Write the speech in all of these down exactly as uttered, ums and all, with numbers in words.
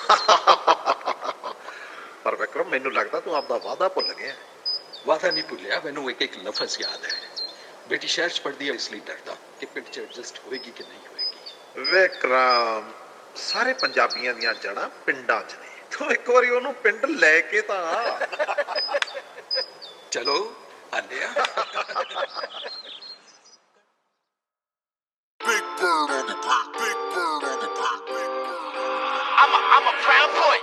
ਪਰ ਵਿਕਰਮ ਮੈਨੂੰ ਲੱਗਦਾ ਤੂੰ ਆਪਦਾ ਵਾਅਦਾ ਭੁੱਲ ਗਿਆ। ਵਾਅਦਾ ਨਹੀਂ ਭੁੱਲਿਆ, ਮੈਨੂੰ ਇੱਕ ਇੱਕ ਲਫ਼ਜ਼ ਯਾਦ ਹੈ। ਬੇਟੀ ਸ਼ਹਿਰ 'ਚ ਪੜ੍ਹਦੀ ਹੈ, ਇਸ ਲਈ ਡਰਦਾ ਕਿ ਪਿੰਡ 'ਚ ਐਡਜਸਟ ਹੋਏਗੀ ਕਿ ਨਹੀਂ ਹੋਏਗੀ। ਵਿਕਰਮ, ਸਾਰੇ ਪੰਜਾਬੀਆਂ ਦੀਆਂ ਜੜ੍ਹਾਂ ਪਿੰਡਾਂ 'ਚ ਨੇ। ਤੂੰ ਇੱਕ ਵਾਰੀ ਉਹਨੂੰ ਪਿੰਡ ਲੈ ਕੇ ਤਾਂ ਆ। ਚਲੋ ਆਨੇ ਆ। Big bird on the beat, big bird on the beat, big bird. I'm a, I'm a proud boy.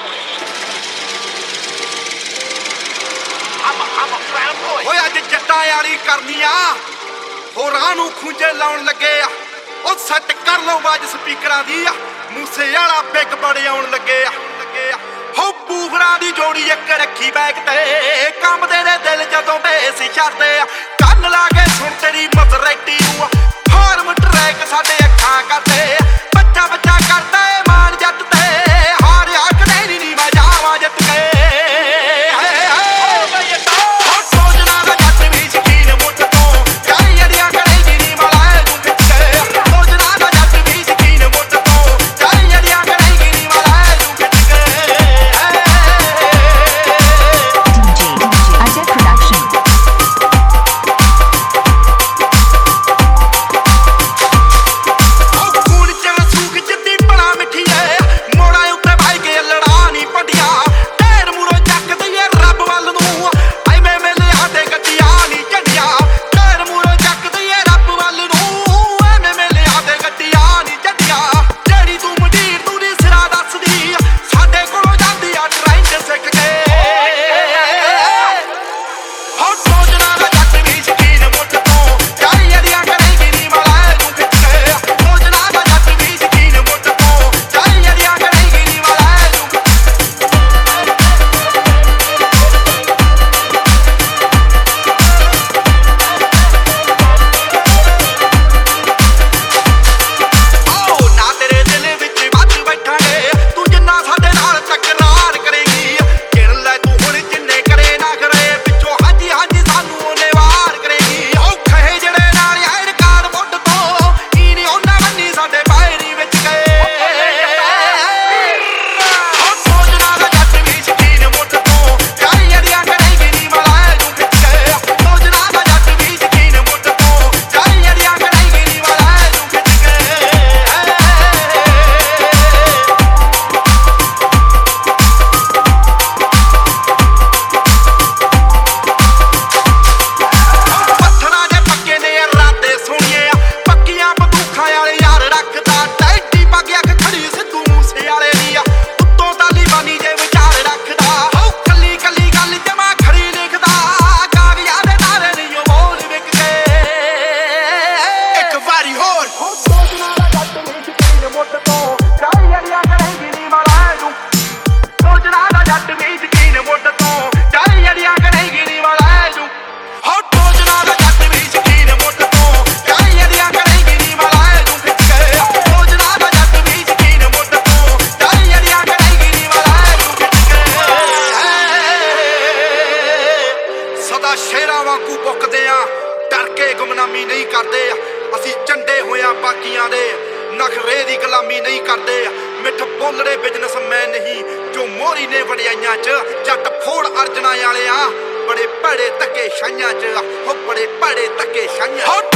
I'm a, I'm a proud boy. ਓਏ ਅੱਜ ਜੱਟਾਂ ਵਾਲੀ ਕਰਨੀ ਆ, ਹੋਰਾਂ ਨੂੰ ਖੂੰਜੇ ਲਾਉਣ ਲੱਗੇ ਆ। ਉਹ ਸੈੱਟ ਕਰ ਲਓ ਬਾਜ ਸਪੀਕਰਾਂ ਦੀ ਆ, ਮੂਸੇ ਵਾਲਾ ਬਿੱਗ ਬੜੇ ਆਉਣ ਲੱਗੇ ਆ ਲੱਗੇ ਆ। ਹੋ ਬੂਫਰਾਂ ਦੀ ਜੋੜੀ ਇੱਕ ਰੱਖੀ ਬੈਗ ਤੇ, ਕੰਬਦੇ ਨੇ ਦਿਲ ਜਦੋਂ ਬੇਸ ਛੱਡਦੇ ਆ। ਕੰਨ ਲਾ ਕੇ ਸੁਣ ਤੇਰੀ ਮਜ਼ਰੈਟੀ ਨੂੰ, ਫਾਰਮ ਟਰੈਕ ਸਾਡੇ ਅੱਖਾਂ ਕਰਦੇ। ਬੱਚਾ ਬੱਚਾ ਕਰਦਾ ਏ ਮਾਨ ਜੱਟ ਤੇ, ਹਾਰਿਆ ਕਦੇ ਨੀ ਨੀ ਮੈਂ ਜਾਵਾਂ ਜਿੱਤ ਕੇ। ਸ਼ੇਰਾਂ ਵਾਂਗੂ ਪੁੱਕਦੇ ਆ, ਡਰ ਕੇ ਗੁਮਨਾਮੀ ਨਹੀਂ ਕਰਦੇ। ਅਸੀਂ ਝੰਡੇ ਹੋਇਆ ਬਾਕੀਆਂ ਦੇ, ਨਖਰੇ ਦੀ ਗੁਲਾਮੀ ਨਹੀਂ ਕਰਦੇ। ਮਿੱਠ ਬੋਲੜੇ ਬਿਜ਼ਨਸਮੈਨ ਨਹੀਂ ਜੋ ਮੋਰੀ ਨੇ ਵਡਿਆਈਆਂ 'ਚ, ਜੱਟ ਫੋੜ ਅਰਜਣਾ ਵਾਲਿਆਂ ਬੜੇ ਭੜੇ ਧੱਕੇ ਛਾਈਆਂ 'ਚ, ਹੋ ਬੜੇ ਭੜੇ ਧੱਕੇ ਛਾਈਆਂ।